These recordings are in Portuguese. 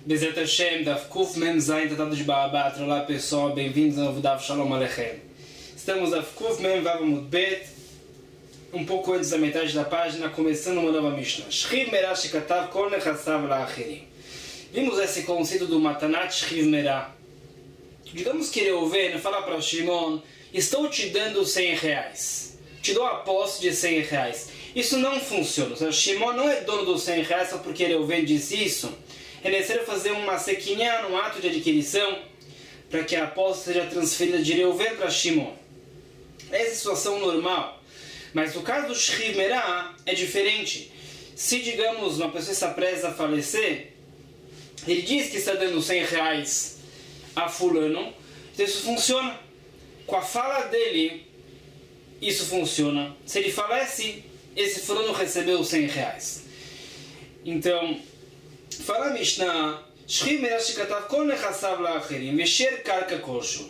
Bezerra Hashem, Daf Kuf Mem Zayin, Tratado de Baabat. Olá pessoal, bem-vindos ao Daf Shalom Aleichem. Estamos Daf Kuf Mem Vav Amud Bet, um pouco antes da metade da página, começando uma nova Mishnah. Shchiv Merah Shekatav Kol Nechassav La'achirim. Vimos esse conceito do Matanat Shchiv Merah. Digamos que Reuven fala para Shimon: estou te dando R$100, te dou a posse de R$100. Isso não funciona. O Shimon não é dono dos R$100 só porque Reuven disse isso. É necessário fazer uma sequinha, um ato de adquisição, para que a posse seja transferida de Reuven para Shimon. Essa é a situação normal. Mas no caso do Shchiv Merah é diferente. Se, digamos, uma pessoa está prestes a falecer, ele diz que está dando R$100 a fulano, então isso funciona. Com a fala dele, isso funciona. Se ele falece, esse fulano recebeu R$100. Então, fala a Mishnah: Shchiv Merah shekatav kol nechassav la'achirim vesher karka koshu.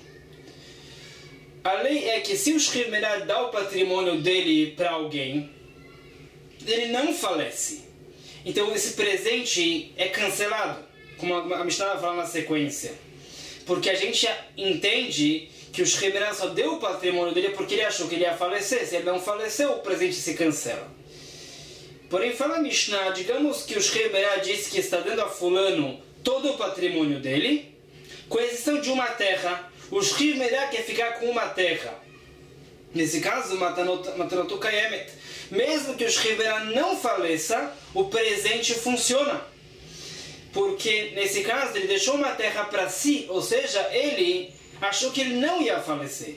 A lei é que se o Shchiv Merah dá o patrimônio dele para alguém, ele não falece. Então esse presente é cancelado, como a Mishnah vai falar na sequência. Porque a gente entende que o Shchiv Merah só deu o patrimônio dele porque ele achou que ele ia falecer. Se ele não faleceu, o presente se cancela. Porém, fala a Mishnah, digamos que o Shchiv Merah disse que está dando a fulano todo o patrimônio dele, com exceção de uma terra. O Shchiv Merah quer ficar com uma terra. Nesse caso, Matanotu Kayemet. Mesmo que o Shchiv Merah não faleça, o presente funciona. Porque, nesse caso, ele deixou uma terra para si, ou seja, ele achou que ele não ia falecer.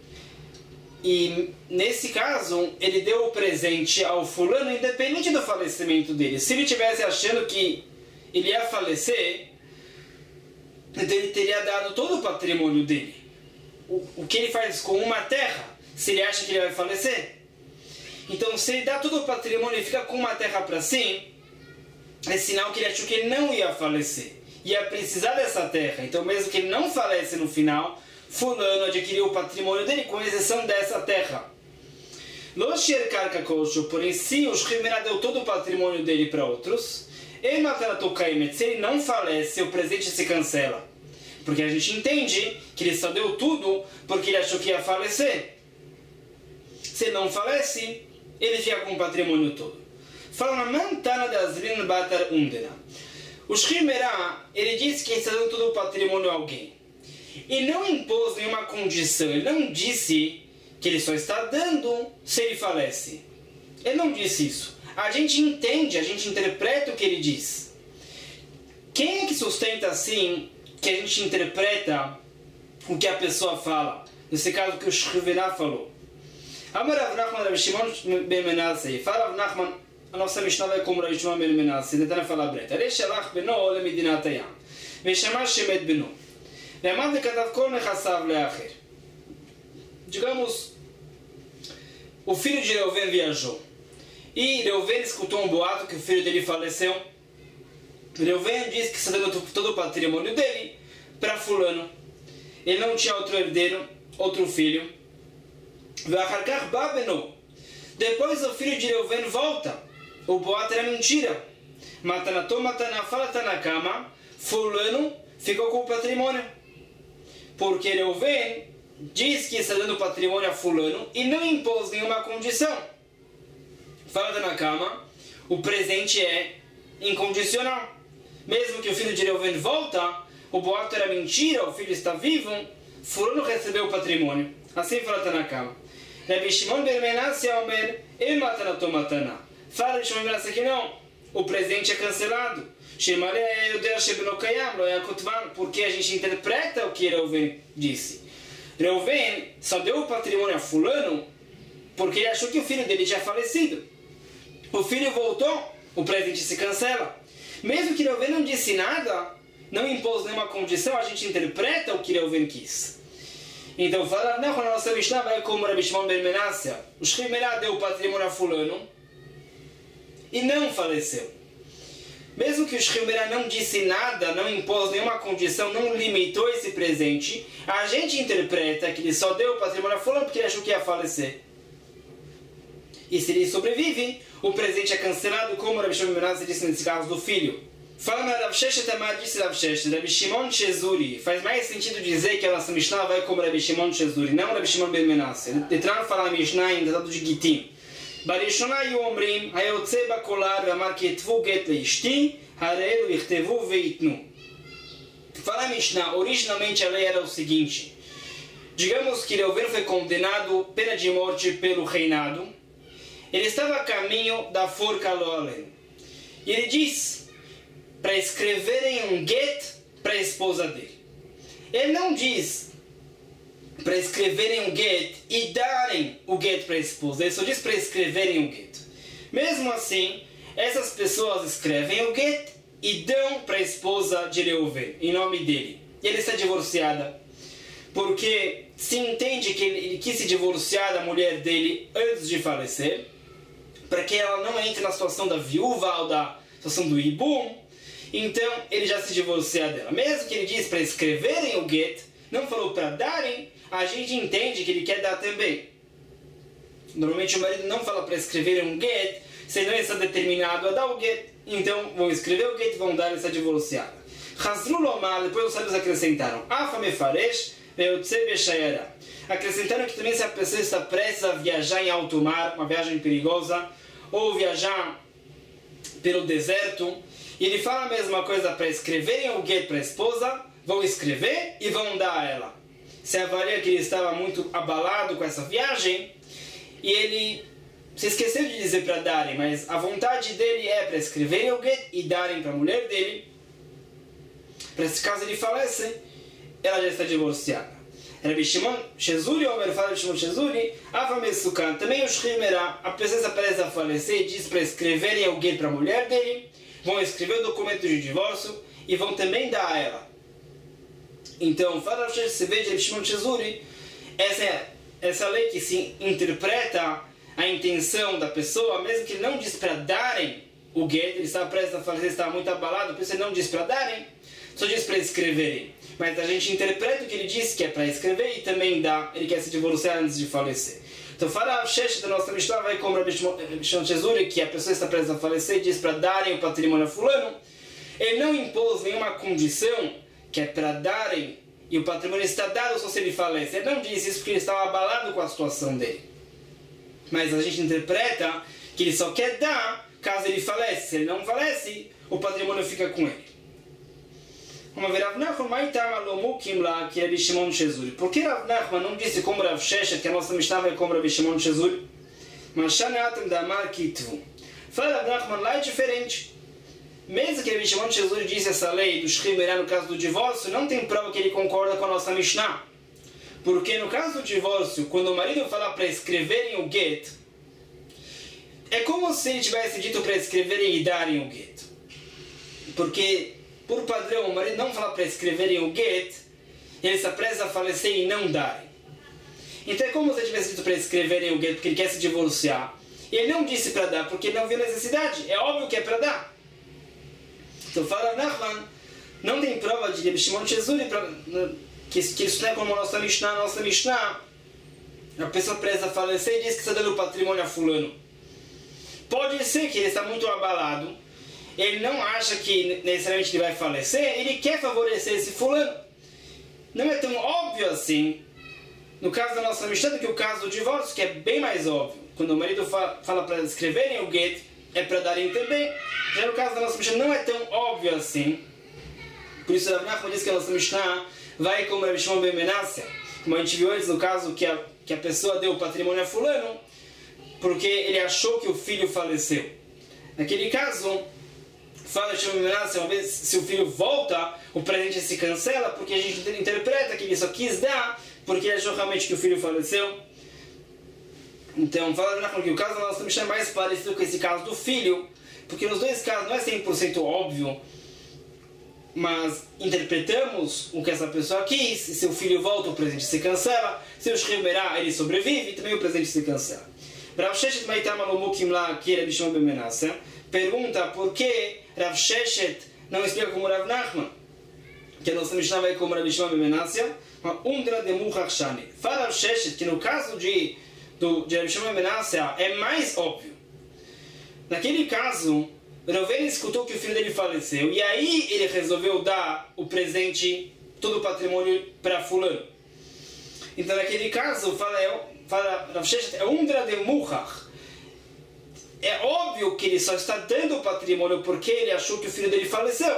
E, nesse caso, ele deu o presente ao fulano independente do falecimento dele. Se ele estivesse achando que ele ia falecer, então ele teria dado todo o patrimônio dele. O que ele faz com uma terra, se ele acha que ele vai falecer? Então, se ele dá todo o patrimônio e fica com uma terra para si, é sinal que ele achou que ele não ia falecer. Ia precisar dessa terra. Então, mesmo que ele não falece no final, fulano adquiriu o patrimônio dele com exceção dessa terra. Losher karka koshu, porém, se o Shchiv Merah deu todo o patrimônio dele para outros, se ele não falece, o presente se cancela. Porque a gente entende que ele só deu tudo porque ele achou que ia falecer. Se ele não falece, ele fica com o patrimônio todo. Fala na Mantana das Rin Batar Undera. O Shchiv Merah, ele disse que ele está dando todo o patrimônio a alguém. E não impôs nenhuma condição. Ele não disse que ele só está dando se ele falece. Ele não disse isso. A gente entende, a gente interpreta o que ele diz. Quem é que sustenta assim que a gente interpreta o que a pessoa fala? Nesse caso que o Shchiv Merah falou. Amar Rav Nachman Rav Shimon ben Menasseh. Fala Rav Nachman, a nossa Mishnah vai como Rav Shimon ben Menasseh. Tentando falar breta. Ele shalach beno lemedinat hayam. Veshama shemet beno. Ve'amad lekatav kol nechassav le'acher. Digamos, o filho de Reuven viajou. E Reuven escutou um boato que o filho dele faleceu. Reuven disse que está dando todo o patrimônio dele para fulano. Ele não tinha outro herdeiro, outro filho. Depois o filho de Reuven volta. O boato era mentira. Matanato Mataná fala Tanakama. Fulano ficou com o patrimônio. Porque Reuven diz que está dando patrimônio a fulano e não impôs nenhuma condição. Fala na cama, o presente é incondicional. Mesmo que o filho de Reuven volta, o boato era mentira, o filho está vivo, fulano recebeu o patrimônio. Assim fala na cama. Rav Shimon ben Menasseh Omer, ele matanato mataná. Fala de Shimon ben Menasseh que não, o presente é cancelado. Porque a gente interpreta o que Reuven disse. Reuven só deu o patrimônio a fulano porque ele achou que o filho dele tinha falecido. O filho voltou, o presente se cancela. Mesmo que Reuven não disse nada, não impôs nenhuma condição, a gente interpreta o que Reuven quis. Então, fala, não, a nossa Mishnah vai como Rav Shimon ben Menasseh. O Shchiv Merah deu o patrimônio a fulano e não faleceu. Mesmo que o Shchiv Merah não disse nada, não impôs nenhuma condição, não limitou esse presente, a gente interpreta que ele só deu o patrimônio a fulano porque ele achou que ia falecer. E se ele sobrevive, o presente é cancelado, como Rav Shimon ben Menasseh disse nesse caso do filho. Fala na Rav Sheshet Amar, disse Rav Sheshet, Rabbi Shimon Shezuri. Faz mais sentido dizer que a nossa Mishnah vai como Rabbi Shimon Shezuri, não Rabbi Shimon Ben Menasseh. Detran fala a Mishnah em tratado de Gitim. Barishona Yomrim, Hayotze Bakolar, Amar Ketvu Get Leishti, Harelu Ichtevu Veitnu. Fala a Mishnah, originalmente a lei era o seguinte. Digamos que Reuven foi condenado pena de morte pelo reinado. Ele estava a caminho da forca Loalem. E ele diz para escreverem um get para a esposa dele. Ele não diz para escreverem um get e darem o get para a esposa. Ele só diz para escreverem um get. Mesmo assim, essas pessoas escrevem o get e dão para a esposa de Reuven, em nome dele. E ele está divorciada. Porque se entende que ele quis se divorciar da mulher dele antes de falecer, para que ela não entre na situação da viúva ou da situação do ibum, então ele já se divorcia dela. Mesmo que ele diz para escreverem o get, não falou para darem, a gente entende que ele quer dar também. Normalmente o marido não fala para escreverem um get, se não está determinado a dar o get, então vão escrever o get e vão dar, ele está divorciada. Chazru lomar, depois os sábios acrescentaram, Afa mefaresh, acrescentaram que também se a pessoa está prestes a viajar em alto mar, uma viagem perigosa, ou viajar pelo deserto, e ele fala a mesma coisa para escreverem o get para a esposa, vão escrever e vão dar a ela. Se avalia que ele estava muito abalado com essa viagem, e ele se esqueceu de dizer para darem, mas a vontade dele é para escreverem o get e darem para a mulher dele, para esse caso ele falece, ela já está divorciada. Rabbi Shimon Shezuri, o Omer fala Rabbi Shimon Shezuri, Ava Mesukan, também o Shrimerá, a pessoa prestes a falecer e diz para escreverem o get para a mulher dele, vão escrever o documento de divórcio e vão também dar a ela. Então, fala Rabbi Shimon Shezuri, essa lei que se interpreta a intenção da pessoa, mesmo que ele não diz para darem o get, ele estava prestes a falecer, estava muito abalado, por isso ele não diz para darem, só diz para escreverem. Mas a gente interpreta o que ele disse, que é para escrever e também dá, ele quer se divorciar antes de falecer. Então fala a Sheshet da nossa Mishnah, vai como Rabbi Shimon Shezuri, que a pessoa está prestes a falecer e diz para darem o patrimônio a fulano. Ele não impôs nenhuma condição que é para darem e o patrimônio está dado só se ele falece. Ele não disse isso porque ele estava abalado com a situação dele. Mas a gente interpreta que ele só quer dar caso ele falece. Se ele não falece, o patrimônio fica com ele. Vamos ver, Rav Nachman, Maitama Lomukim lá, que é Rabbi Shimon Shezuri. Por que Rav Nachman não disse como Rav Sheshet, que a nossa Mishnah vai como Rabbi Shimon Shezuri? Mas Shaneatam Damar Kitvu. Fala Rav Nachman, lá é diferente. Mesmo que Rabbi Shimon Shezuri disse essa lei do Shrimerá no caso do divórcio, não tem prova que ele concorda com a nossa Mishnah. Porque no caso do divórcio, quando o marido fala para escreverem o get, é como se ele tivesse dito para escreverem e darem o get. Porque por padrão, o marido não fala para escreverem o get, ele está prestes a falecer e não darem. Então é como se ele tivesse dito para escreverem o get porque ele quer se divorciar. E ele não disse para dar porque ele não viu necessidade. É óbvio que é para dar. Então fala Nachman, não tem prova de Rabbi Shimon Shezuri que isso não é como a nossa Mishnah. A pessoa presta a falecer e diz que está dando patrimônio a fulano. Pode ser que ele está muito abalado. Ele não acha que necessariamente ele vai falecer, ele quer favorecer esse fulano. Não é tão óbvio assim, no caso da nossa Mishnah, do que o caso do divórcio, que é bem mais óbvio. Quando o marido fala para escreverem o get, é para darem também. Já no caso da nossa Mishnah não é tão óbvio assim. Por isso Rav Nachman diz que a nossa Mishnah vai como Rabbi Shimon Ben Menasseh, como a gente viu antes no caso que a pessoa deu o patrimônio a fulano, porque ele achou que o filho faleceu. Naquele caso, fala de uma vez, se o filho volta, o presente se cancela, porque a gente interpreta que ele só quis dar, porque ele achou realmente que o filho faleceu. Então, fala que o caso da nossa Mishnah é mais parecido com esse caso do filho, porque nos dois casos não é 100% óbvio, mas interpretamos o que essa pessoa quis, se o filho volta, o presente se cancela, se o Shrimerá, ele sobrevive, também o presente se cancela. Rav Sheshet Maitama Lomukim lá, que era Rabbi Shimon Ben Menasseh, pergunta por que Rav Sheshet não explica como Rav Nachman, que a nossa Mishnah vai como Rabbi Shimon Ben Menasseh, uma Umdra de Muchachshani. Fala Rav Sheshet que no caso de Rabbi Shimon Ben Menasseh é mais óbvio. Naquele caso, Reuven escutou que o filho dele faleceu e aí ele resolveu dar o presente, todo o patrimônio para fulano. Então naquele caso, fala Rav Sheshet, é umdra de muchach. É óbvio que ele só está dando o patrimônio porque ele achou que o filho dele faleceu.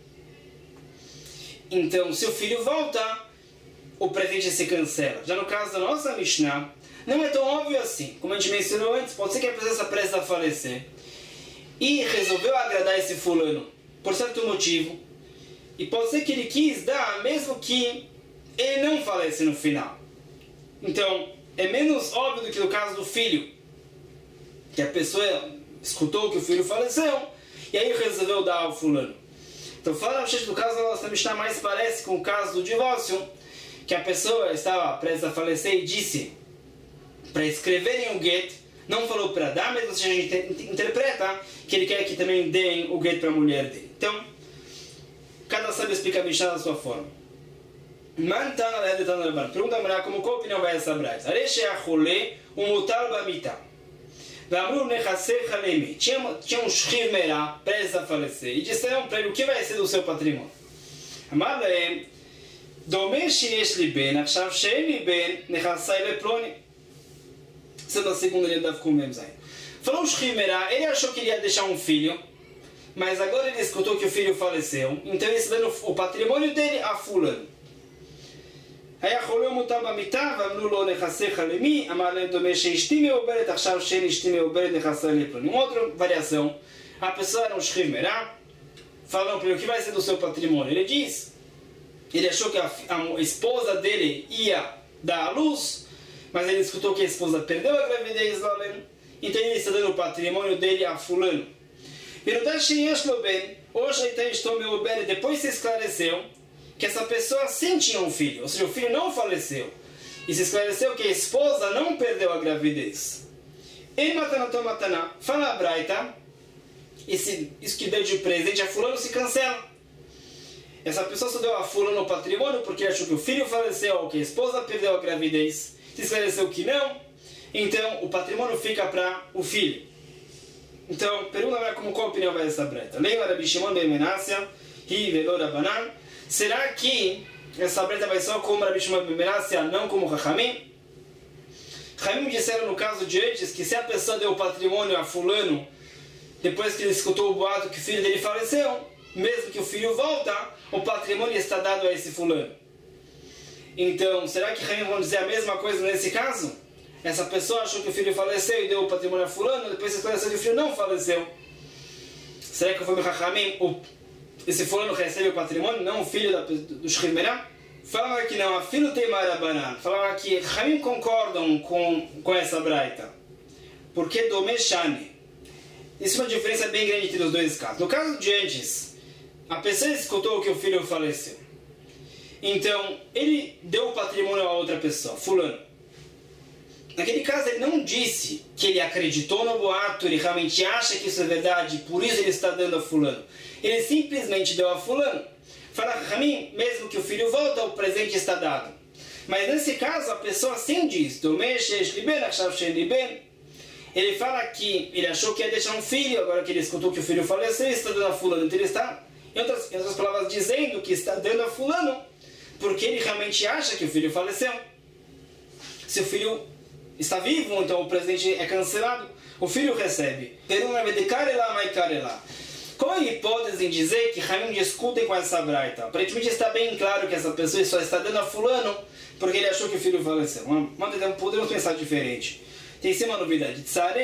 Então, se o filho volta, o presente se cancela. Já no caso da nossa Mishnah, não é tão óbvio assim. Como a gente mencionou antes, pode ser que a pessoa está prestes a falecer e resolveu agradar esse fulano por certo motivo. E pode ser que ele quis dar, mesmo que ele não falece no final. Então, é menos óbvio do que no caso do filho, que a pessoa escutou que o filho faleceu e aí resolveu dar ao fulano. Então, falando no caso da nossa Mishnah, mais parece com o caso do divórcio, que a pessoa estava prestes a falecer e disse para escreverem o get, não falou para dar, mas você já interpreta que ele quer que também deem o get para a mulher dele. Então, cada sábio explica a Mishnah da sua forma. Pergunta a mulher como qual opinião vai essa brasa. Tinha um shriv merá prestes a falecer e disseram para ele o que vai ser do seu patrimônio. Amarle dome sheyesh li ben achav she'en li ben nechasai leploni. Sendo a segunda linha da Fkumem Zayin. Falou o shriv merá, ele achou que ele ia deixar um filho, mas agora ele escutou que o filho faleceu, então ele está dando o patrimônio dele a fulano. היה חולה ומוטב במיטה ואמרו לו נכסיך למי? אמר להם דומה שאשתי מעוברת עכשיו שאין אשתי מעוברת נכסה לפלוני. Uma outra variação, a pessoa era um shriv merá, falando para ele o que vai ser do seu patrimônio. Ele diz, ele achou que a esposa dele ia dar à luz, mas ele escutou que a esposa perdeu a gravidez lá, então ele está dando o patrimônio dele a fulano. Hoje ele tem estou meobere, depois se esclareceu que essa pessoa sim tinha um filho, ou seja, o filho não faleceu. E se esclareceu que a esposa não perdeu a gravidez. Em Matanatom Mataná, fala a Braita, isso que deu de presente a fulano se cancela. Essa pessoa só deu a fulano o patrimônio porque achou que o filho faleceu ou que a esposa perdeu a gravidez. Se esclareceu que não, então o patrimônio fica para o filho. Então, pergunta como qual a opinião vai essa Braita. Lembra Rabi Shimon ben Menassia, Hi Velo Rabanan. Será que essa breta vai só como Rabi Shimon ben Menassia, não como Chachamim? Chachamim disseram no caso de antes que se a pessoa deu o patrimônio a fulano depois que ele escutou o boato que o filho dele faleceu, mesmo que o filho volta, o patrimônio está dado a esse fulano. Então, será que Chachamim vão dizer a mesma coisa nesse caso? Essa pessoa achou que o filho faleceu e deu o patrimônio a fulano, depois se esclareceu que o filho não faleceu. Será que foi o Chachamim esse fulano recebe o patrimônio, não o filho do shriv merá? Falava que não, a filho tem marabanan. Falava que Chachamim concordam com essa braita. Porque domeshane. Isso é uma diferença bem grande entre os dois casos. No caso de antes, a pessoa escutou que o filho faleceu. Então, ele deu o patrimônio a outra pessoa, fulano. Naquele caso, ele não disse que ele acreditou no boato, ele realmente acha que isso é verdade, por isso ele está dando a fulano. Ele simplesmente deu a fulano. Fala, Chachamim, mesmo que o filho volta, o presente está dado. Mas nesse caso, a pessoa sim diz, ele fala que ele achou que ia deixar um filho, agora que ele escutou que o filho faleceu, está dando a fulano. Então ele está, em outras palavras, dizendo que está dando a fulano, porque ele realmente acha que o filho faleceu. Se o filho está vivo, então o presente é cancelado, o filho recebe. Qual é a hipótese em dizer que Chachamim discutem com essa braita? Aparentemente está bem claro que essa pessoa só está dando a fulano porque ele achou que o filho faleceu. Podemos pensar diferente. Tem sim uma novidade.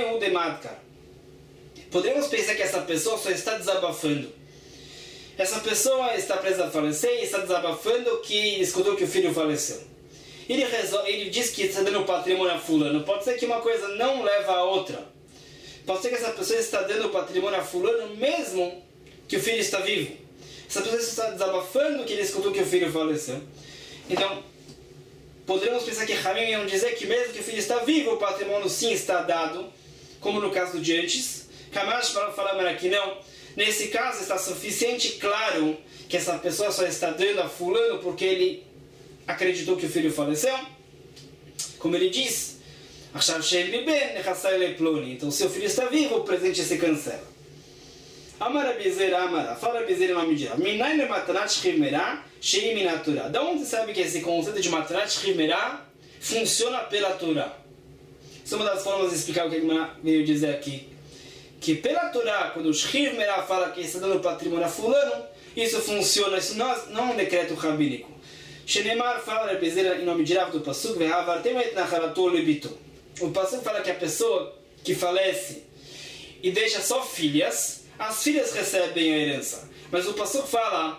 Podemos pensar que essa pessoa só está desabafando. Essa pessoa está presa a falecer e está desabafando que escutou que o filho faleceu. Ele diz que está dando patrimônio a fulano. Pode ser que uma coisa não leva a outra. Pode ser que essa pessoa está dando patrimônio a fulano mesmo que o filho está vivo. Essa pessoa está desabafando que ele escutou que o filho faleceu. Então, poderíamos pensar que Chachamim iam dizer que mesmo que o filho está vivo, o patrimônio sim está dado, como no caso de antes. Kamash falaram aqui não. Nesse caso está suficiente claro que essa pessoa só está dando a fulano porque ele acreditou que o filho faleceu. Como ele diz, então se o filho está vivo, o presente se cancela. Amar Abizer Amara, fala Abizer em nome de Rav. Minai le matanat shchiv merah, shei minat Torah. Da onde sabe que esse conceito de matanat shchiv merah funciona pela Torá? Isso é uma das formas de explicar o que ele veio dizer aqui. Que pela Torá, quando o shchiv merah fala que está dando patrimônio a fulano, isso funciona, isso não é um decreto rabínico. Shenemar fala Abizer em nome de Rav do Pasuk, ve'avartem et nachalato lebito. O Pasuk fala que a pessoa que falece e deixa só filhas, as filhas recebem a herança. Mas o Pasuk fala,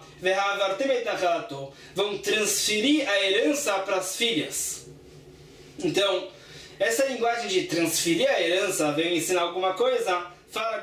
vão transferir a herança para as filhas. Então, essa linguagem de transferir a herança vem ensinar alguma coisa. Fala,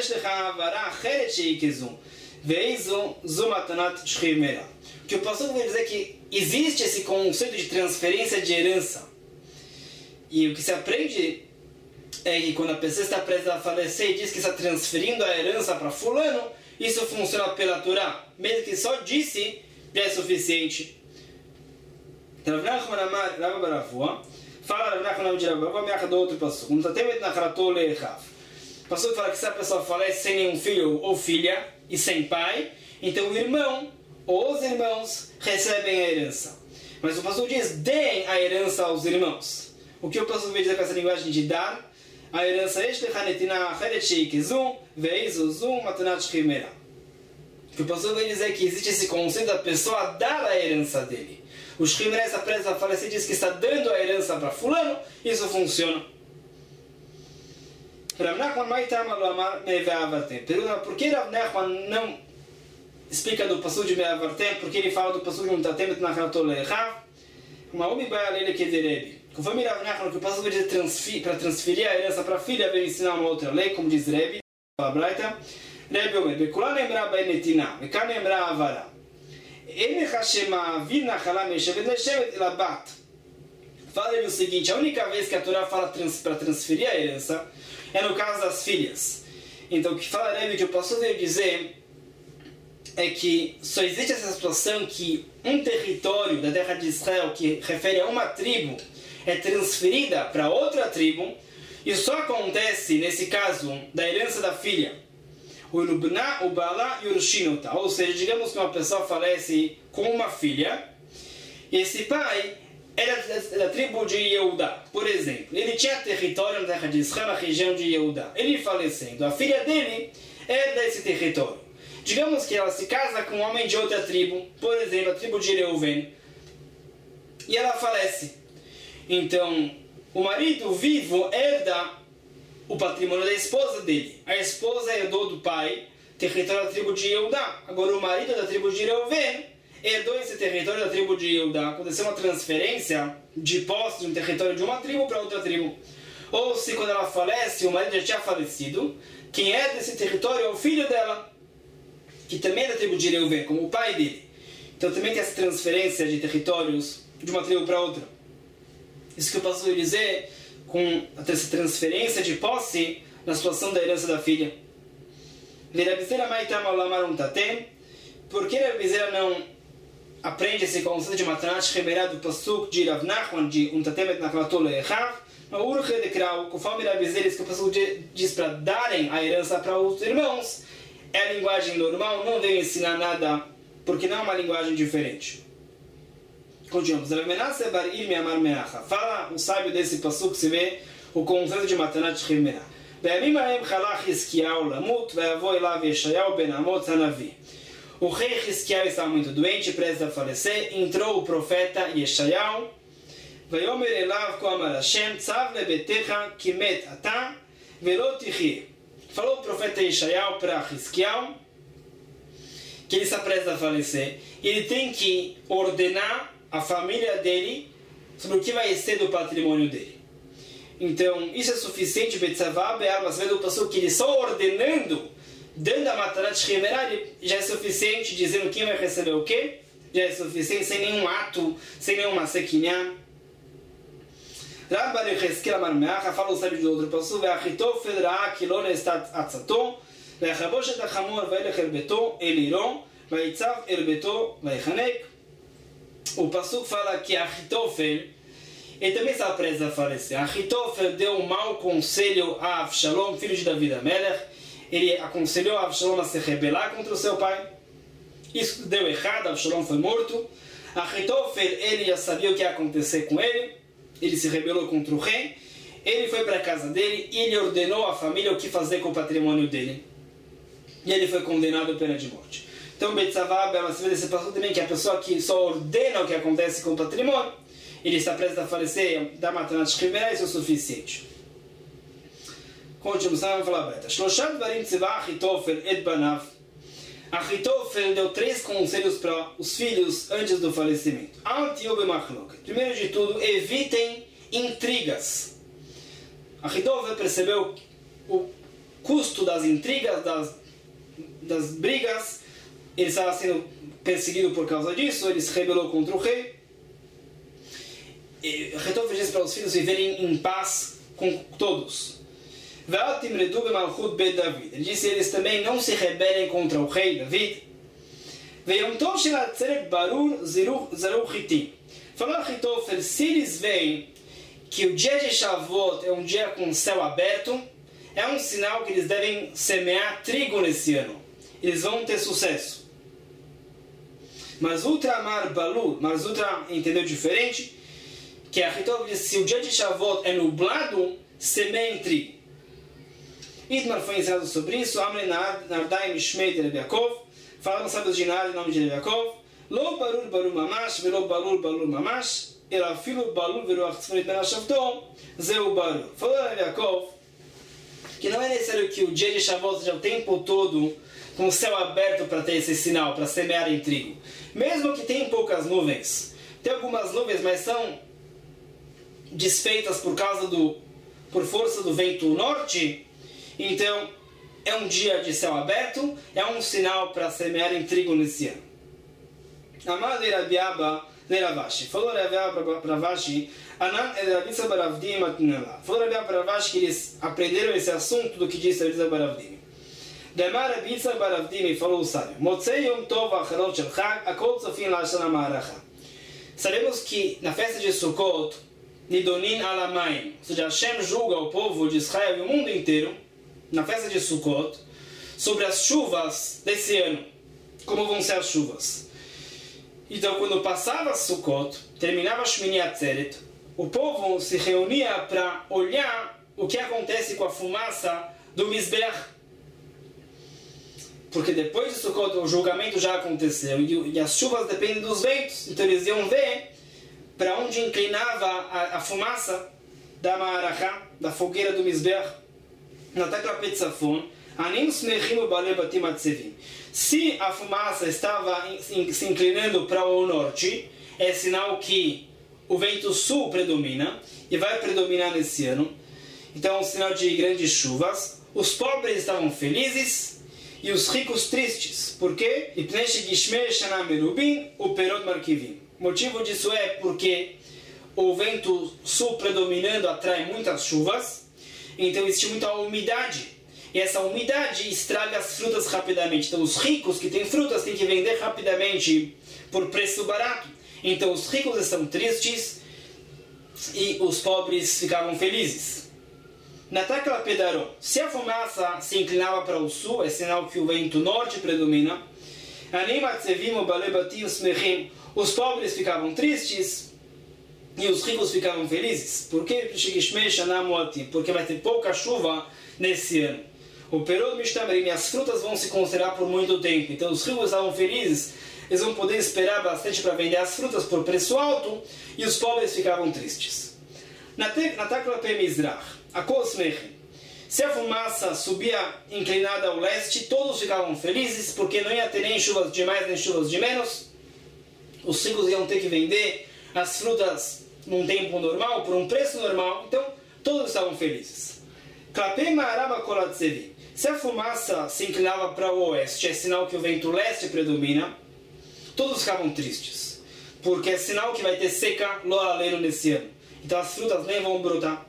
que o Pasuk vai dizer que existe esse conceito de transferência de herança. E o que se aprende é que quando a pessoa está prestes a falecer e diz que está transferindo a herança para fulano, isso funciona pela Torá. Mesmo que só disse, já é suficiente. Fala do outro Pasuk. O Pasuk fala que se a pessoa falece sem nenhum filho ou filha e sem pai, então o irmão ou os irmãos recebem a herança. Mas o Pasuk diz, deem a herança aos irmãos. O que o Pasuk vai dizer com essa linguagem de dar? A herança que o pastor vai dizer que existe esse conceito da pessoa dar a herança dele. O shchim merah está preso a falecer, diz que está dando a herança para fulano, isso funciona. Rav Nachman pergunta por que Rav Nachman não explica do pastor de Me'avartem, porque ele fala do pastor de Untatem et Nachalato le'echav, uma umi baia lele que derebi. Conforme Rav Nachman, que o pastor vai dizer para transferir a herança para a filha, veio ensinar uma outra lei, como diz Rebbe, a Braita. Rebbe Omer, Bekulá lembrar Benetina, Beká lembrar Avará. Enecha Shema Vir Nachalá Meshevet Leshevet Elabat. Fala ele o seguinte, a única vez que a Torá fala para transferir a herança é no caso das filhas. Então o que fala Rebbe, que o pastor veio dizer é que só existe essa situação que um território da terra de Israel que refere a uma tribo é transferida para outra tribo, e só acontece nesse caso da herança da filha. O Lubna, o Bala e o Urshinota. Ou seja, digamos que uma pessoa falece com uma filha, e esse pai era da tribo de Yehudá, por exemplo. Ele tinha território na terra de Israel, na região de Yehudá. Ele falecendo, a filha dele herda esse território. Digamos que ela se casa com um homem de outra tribo, por exemplo, a tribo de Reuven, e ela falece. Então, o marido vivo herda o patrimônio da esposa dele. A esposa herdou do pai território da tribo de Yehudá. Agora, o marido da tribo de Reuven herdou esse território da tribo de Yehudá. Aconteceu uma transferência de posse de um território de uma tribo para outra tribo. Ou se quando ela falece, o marido já tinha falecido, quem herda esse território é o filho dela, que também é da tribo de Reuven, como o pai dele. Então também tem essa transferência de territórios de uma tribo para outra. Isso que eu posso dizer com essa transferência de posse na situação da herança da filha. Por que Rabizera não aprende esse conceito de Matanat Shemerah do Pasuk de Rav Nachman, de Untatem et Nachalato le'echav? Conforme Rabizera, isso que o Pasuk diz para darem a herança para os irmãos, é a linguagem normal, não veio ensinar nada, porque não é uma linguagem diferente. Continuamos. Fala o sábio desse pasuk, se vê o conceito de Matanat Shemerah. O rei Hizkiyahu estava muito doente, prestes a falecer. Entrou o profeta Yeshayahu. Falou o profeta Yeshayahu para Hizkiyahu que ele está prestes a falecer. E ele tem que ordenar a família dele sobre o que vai ser do patrimônio dele. Então, isso é suficiente, Betzavá, Be'armas, vendo o pastor que ele só ordenando, dando a Matanat Shemerah, já é suficiente, dizendo quem vai receber o quê? Já é suficiente, sem nenhum ato, sem nenhuma sequinha. Rabba Yecheskel Amar Meacha, fala o sábio do outro pastor, Ve'achitofel Ra'a Kilon Estat Atzato, Ve'achabosh et Achamor Ve'elech el Beto, Eliron, Ve'itzav el Beto, Ve'echanek. O pastor fala que Achitofel, ele também estava prestes a falecer. Achitofel deu um mau conselho a Avshalom, filho de David Amelech. ele aconselhou Avshalom a se rebelar contra o seu pai. Isso deu errado, Avshalom foi morto. Ahitofel, ele já sabia o que ia acontecer com ele. Ele se rebelou contra o rei. Ele foi para a casa dele e ele ordenou à família o que fazer com o patrimônio dele. E ele foi condenado à pena de morte. Então, Betzavá, você vê desse passo também que a pessoa que só ordena o que acontece com o patrimônio, ele está prestes a falecer, dá matanat shchivera, isso é o suficiente. Continuamos, vamos falar Beta. Shloshat varim tzivah Achitofel et banav. Achitofel deu 3 conselhos para os filhos antes do falecimento. Primeiro de tudo, evitem intrigas. Achitofel percebeu o custo das intrigas, das brigas. Ele estava sendo perseguido por causa disso, ele se rebelou contra o rei. Achitofel disse para os filhos viverem em paz com todos. Ele disse eles também não se rebelem contra o rei David. Falou Achitofel, se eles veem que o dia de Shavuot é um dia com céu aberto, é um sinal que eles devem semear trigo nesse ano. Eles vão ter sucesso. Mas Ultramar Balur, mas Ultra entendeu diferente, que Achitofel disse, se o dia de Shavuot é nublado, semeiem trigo. Itmar foi ensinado sobre isso. Amre Nardai Mishmei de Rebbe Yaakov. Falaram sábios de Nard em nome de Rebbe Yaakov. Lo barul barul mamash, velo balul balul mamash, ela filo balul velo achtzfonit ben Hashavton, zeu barul. Falou Rebbe Yaakov que não é necessário que o dia de Shavuot seja o tempo todo com o céu aberto para ter esse sinal, para semear em trigo. Mesmo que tenha poucas nuvens. Tem algumas nuvens, mas são desfeitas por força do vento norte. Então, é um dia de céu aberto, é um sinal para semear em trigo nesse ano. Amar de Rabiaba de Ravashi. Falou Rabiaba para Ravashi, Anan e Rabitza Baravdim Atnela. Falou Rabiaba para Ravashi que eles aprenderam esse assunto do que disse Rabitza Baravdim. Demar Rabitza Baravdim falou o sábio, Motzei Yom Tov Acharot Shel Chag, Akol Tzofin Lashana Ma'aracha. Sabemos que na festa de Sukkot, Nidonin Alamayim, ou seja, Hashem julga o povo de Israel e o mundo inteiro, na festa de Sukkot, sobre as chuvas desse ano. Como vão ser as chuvas? Então, quando passava Sukkot, terminava Shmini Atzeret, o povo se reunia para olhar o que acontece com a fumaça do Mizbeach. Porque depois de Sukkot, o julgamento já aconteceu e as chuvas dependem dos ventos. Então, eles iam ver para onde inclinava a fumaça da Ma'aracha, da fogueira do Mizbeach. Se a fumaça estava se inclinando para o norte, é sinal que o vento sul predomina e vai predominar nesse ano. Então é um sinal de grandes chuvas. Os pobres estavam felizes e os ricos tristes. Por quê? O motivo disso é porque o vento sul predominando atrai muitas chuvas. Então existe muita umidade. E essa umidade estraga as frutas rapidamente. Então os ricos que têm frutas têm que vender rapidamente por preço barato. Então os ricos estão tristes e os pobres ficavam felizes. Natakla Pedaron. Se a fumaça se inclinava para o sul, é sinal que o vento norte predomina. Os pobres ficavam tristes e os ricos ficavam felizes. Por quê? Porque vai ter pouca chuva nesse ano. O perod mishtamrim, as frutas vão se conservar por muito tempo. Então os ricos estavam felizes, eles vão poder esperar bastante para vender as frutas por preço alto, e os pobres ficavam tristes. Se a fumaça subia inclinada ao leste, todos ficavam felizes, porque não ia ter nem chuvas de mais nem chuvas de menos. Os ricos iam ter que vender as frutas num tempo normal, por um preço normal, então todos estavam felizes. Se a fumaça se inclinava para o oeste, é sinal que o vento leste predomina, todos ficavam tristes, porque é sinal que vai ter seca lo aleno nesse ano, então as frutas nem vão brotar.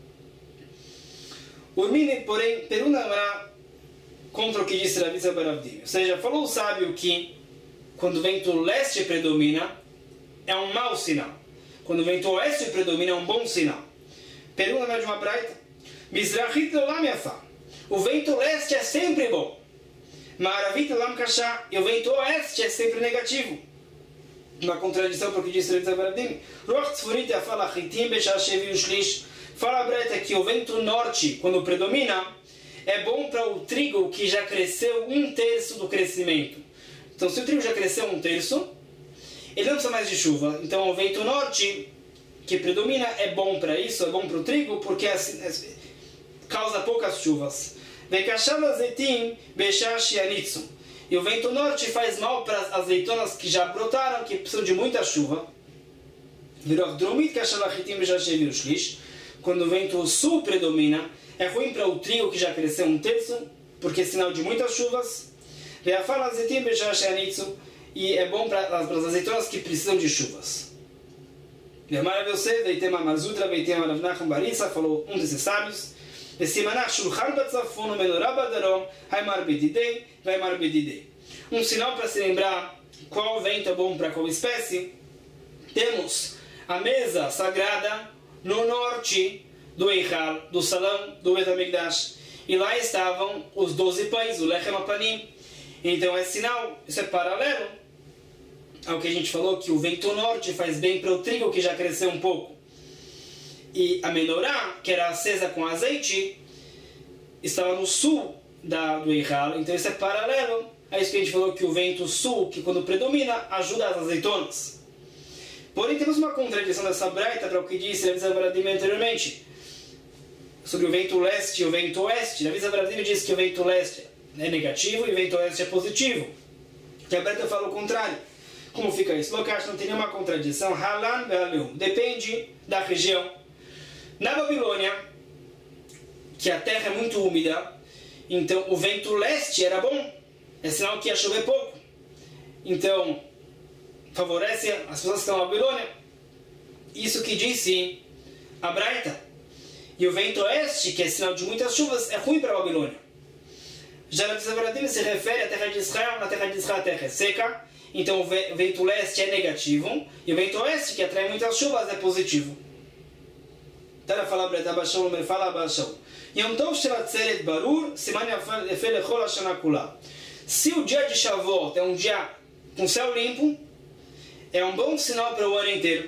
Urmine, porém, perguntará contra o que disse Rabi Baravdim, ou seja, falou o sábio que quando o vento leste predomina, é um mau sinal. Quando o vento oeste predomina, é um bom sinal. Pergunta de uma braita. Mizrachit leolam yafá. o vento leste é sempre bom. Ma'aravit lam kashá, e o vento oeste é sempre negativo. Uma contradição para o que disse Rebbe Zavadim. Ruach tzfurit afal achitim beshar shevi ushlish. Fala a Braita que o vento norte, quando predomina, é bom para o trigo que já cresceu 1/3 do crescimento. Então, se o trigo já cresceu 1/3, ele não precisa mais de chuva. Então, o vento norte que predomina é bom para isso, é bom para o trigo, porque causa poucas chuvas. E o vento norte faz mal para as azeitonas que já brotaram, que precisam de muita chuva. Quando o vento sul predomina, é ruim para o trigo que já cresceu 1/3, porque é sinal de muitas chuvas. E é bom para as azeitonas que precisam de chuvas. Falou um desses sábios. Um sinal para se lembrar qual vento é bom para qual espécie. Temos a mesa sagrada no norte do Eichal, do salão do Bet HaMikdash, e lá estavam os 12 pães, o Lechem HaPanim. Então é sinal, isso é paralelo ao que a gente falou, que o vento norte faz bem para o trigo que já cresceu um pouco. E a menorá, que era acesa com azeite, estava no sul do Eichal, então isso é paralelo a isso que a gente falou, que o vento sul, que quando predomina, ajuda as azeitonas. Porém, temos uma contradição dessa braita para o que disse Rebbe Zavadim anteriormente, sobre o vento leste e o vento oeste. Rebbe Zavadim disse que o vento leste é negativo e o vento oeste é positivo. Que a braita fala o contrário. Como fica isso? Lokash não tem nenhuma contradição. Halan ve'aleu. Depende da região. Na Babilônia, que a terra é muito úmida, então o vento leste era bom. É sinal que ia chover pouco. Então, favorece as pessoas que estão na Babilônia. Isso que disse a braita. E o vento oeste, que é sinal de muitas chuvas, é ruim para a Babilônia. Já Rebbe Zavadim se refere à terra de Israel. Na terra de Israel a terra é seca. Então o vento leste é negativo. E o vento oeste, que atrai muitas chuvas, é positivo. Tara fala braita abaixou, me fala abaixou. Yom Tov shel Atzeret barur, siman yafel lechol hashana kula. Se o dia de Shavuot é um dia com céu limpo, é um bom sinal para o ano inteiro.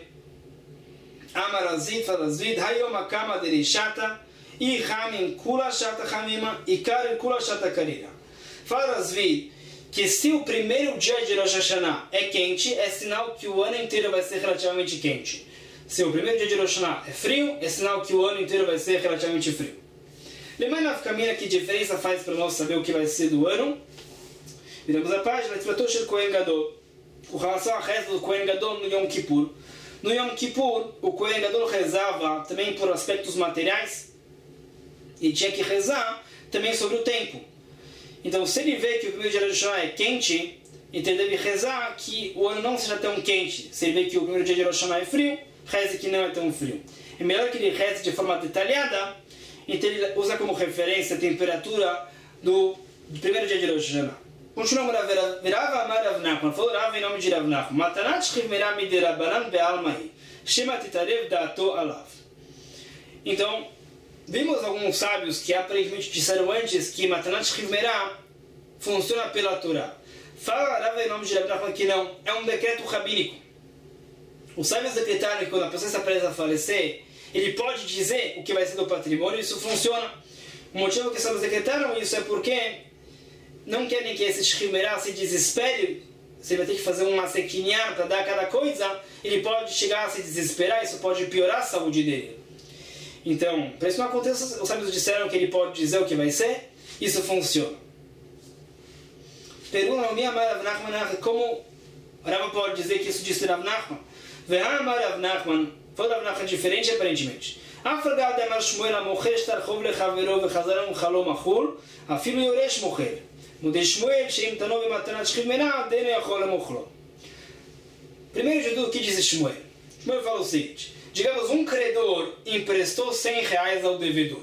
Amarazid, farazvid, hayom akama derishata, e hamim kula shata hamima, e karir kula shata karira. Farazvid, que se o primeiro dia de Rosh Hashanah é quente, é sinal que o ano inteiro vai ser relativamente quente. Se o primeiro dia de Rosh Hashanah é frio, é sinal que o ano inteiro vai ser relativamente frio. Lembrando na que diferença faz para nós saber o que vai ser do ano? Viramos a página, Tfilatot Kohen Gadol. Com relação à reza do Kohen Gadol no Yom Kippur. No Yom Kippur, o Kohen Gadol rezava também por aspectos materiais e tinha que rezar também sobre o tempo. Então, se ele vê que o primeiro dia de Rosh Hashanah é quente, então ele deve rezar que o ano não seja tão quente. Se ele vê que o primeiro dia de Rosh Hashanah é frio, reze que não é tão frio. É melhor que ele reze de forma detalhada, então ele usa como referência a temperatura do primeiro dia de Rosh Hashanah. Continuamos a ver. Virava Amar Rav Nachman, falou Rav em nome de Rav Nachman. Matanat shchivmerá midirabanan be'almahi, shema titarev da'ato alav. Então, vimos alguns sábios que aparentemente disseram antes que Matanat shchivmerá funciona pela Torá. Fala Rav em nome de Rav Nachman que não, é um decreto rabínico. Os sábios decretaram que quando a pessoa está prestes a falecer, ele pode dizer o que vai ser do patrimônio, isso funciona. O motivo que os sábios decretaram isso é porque não querem que esse shchimerá se desespere. Você vai ter que fazer uma sequinhar para dar cada coisa, ele pode chegar a se desesperar, isso pode piorar a saúde dele. Então, para isso não aconteça, os sábios disseram que ele pode dizer o que vai ser, isso funciona. Pergunta ao Rav Nachman, como Rav pode dizer que isso disse Rav Nachman? Ve'amar Rav Nachman, foi Rav Nachman diferente aparentemente. Afragad amar Shmuel amocher shtarchov lechavero vechazaram chalom achul, afilo yoresh mocher. Mudei Shmuel, sheim tanov matanat shchivmerá, dene achol amochlo. Primeiro de tudo, o que diz Shmuel? Shmuel fala o seguinte: digamos, um credor emprestou R$100 ao devedor.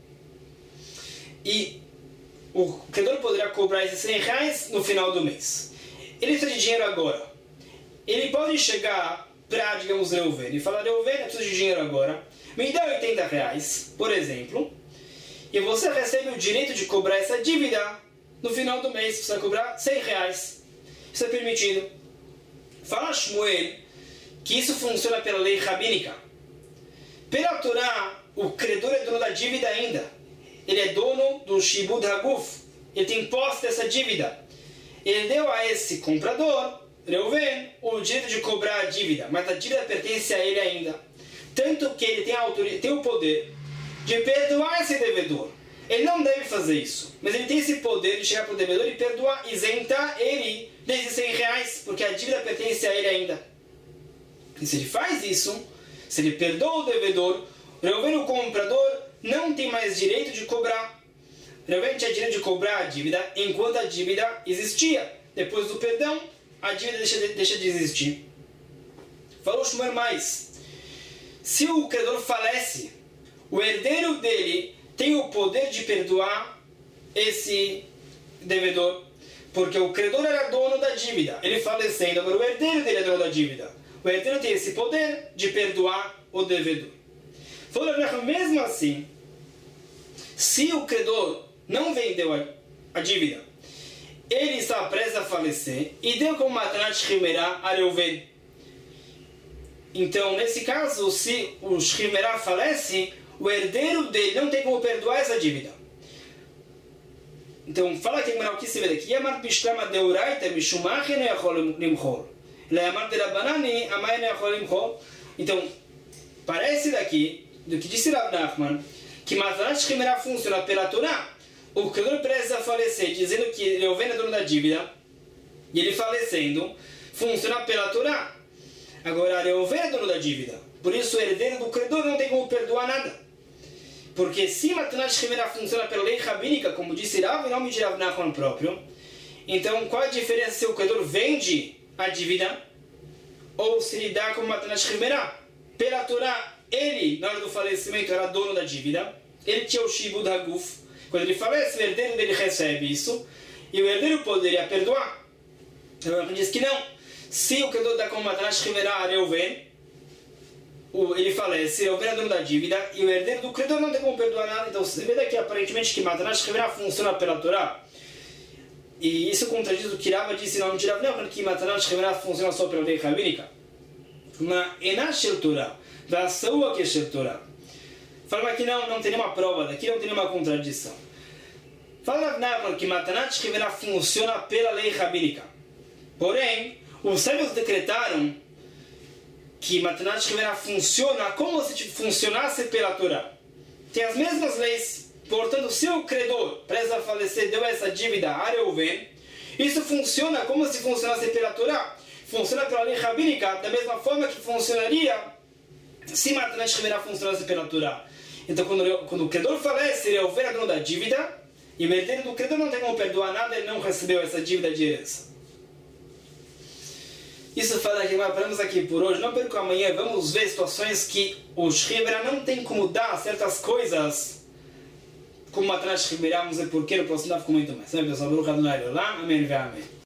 E o credor poderá cobrar esses R$100 no final do mês. Ele precisa de dinheiro agora. Ele pode chegar para, digamos, Reuven e falar: Reuven, eu preciso de dinheiro agora. Me dá R$80, por exemplo. e você recebe o direito de cobrar essa dívida no final do mês. Você vai cobrar R$100. Isso é permitido. Fala Shmuel que isso funciona pela lei rabínica. Pela Torá, o credor é dono da dívida ainda. Ele é dono do Shibud Haguf. Ele tem posse dessa dívida. Ele deu a esse comprador, Reuven, o direito de cobrar a dívida, mas a dívida pertence a ele ainda. Tanto que ele tem o poder de perdoar esse devedor. Ele não deve fazer isso, mas ele tem esse poder de chegar para o devedor e perdoar, isentar ele desses R$100, porque a dívida pertence a ele ainda. E se ele faz isso, se ele perdoa o devedor, Reuven, o comprador, não tem mais direito de cobrar. Reuven tinha direito de cobrar a dívida enquanto a dívida existia. Depois do perdão, a dívida deixa de existir. Falou Shmuel mais. Se o credor falece, o herdeiro dele tem o poder de perdoar esse devedor, porque o credor era dono da dívida. Ele falecendo, agora o herdeiro dele é dono da dívida. O herdeiro tem esse poder de perdoar o devedor. Falou, mesmo assim, se o credor não vendeu a dívida, ele está prestes a falecer e deu como Matanat Shrimerá a Reuven. Então, nesse caso, se o Shrimerá falece, o herdeiro dele não tem como perdoar essa dívida. Então, fala que o que se vê daqui. Yamar Bishlama Deuraita Bishumachi não yachol limchol. Yamar Derabanani Amai não yachol limchol. Então, parece daqui, do que disse Rav Nachman, que Matanat Shrimerá funciona pela Torá. O credor precisa falecer, dizendo que Reuven é dono da dívida, e ele falecendo, funciona pela Torá. Agora, Reuven é dono da dívida. Por isso, o herdeiro do credor não tem como perdoar nada. Porque se Matanat Shrimerá funciona pela lei rabínica, como disse Rav, em nome de Rav Nachman próprio, então qual a diferença se o credor vende a dívida ou se ele dá como Matanat Shrimerá? Pela Torá, ele, na hora do falecimento, era dono da dívida, ele tinha o Shibud Haguf. Quando ele falece, o herdeiro dele recebe isso, e o herdeiro poderia perdoar. Então, ele diz que não. Se o credor dá como Matanat Shrimerá a Reuven, ele falece, Reuven é dono da dívida, e o herdeiro do credor não tem como perdoar nada. Então, você vê daqui, aparentemente, que Matanat Shrimerá funciona pela Torá. E isso contradiz o que Rava disse em nome de Rav Nachman, que Matanat Shrimerá funciona só pela lei rabínica. Na Ená Shel Torá, da Saúa que é Shel Torá. Fala que não tem nenhuma prova daqui, não tem nenhuma contradição. Fala Rav Nachman que Matanat Shrimerá funciona pela lei rabínica. Porém, os sábios decretaram que Matanat Shrimerá funciona como se funcionasse pela Torá. Tem as mesmas leis. Portanto, se o credor, prestes a falecer, deu essa dívida a Reuven, isso funciona como se funcionasse pela Torá. Funciona pela lei rabínica, da mesma forma que funcionaria se Matanat Shrimerá funcionasse pela Torá. Então, quando o credor falece, Reuven é dono da dívida, e o herdeiro do credor não tem como perdoar nada, ele não recebeu essa dívida de herança. Isso fala que paramos aqui por hoje. Não perca amanhã, vamos ver situações que o Shrimerá não tem como dar certas coisas como Matanat Shrimerá, vamos ver porquê, no próximo daf comento mais. Amém, pessoal. Baruch Adonai Leolam. Amém.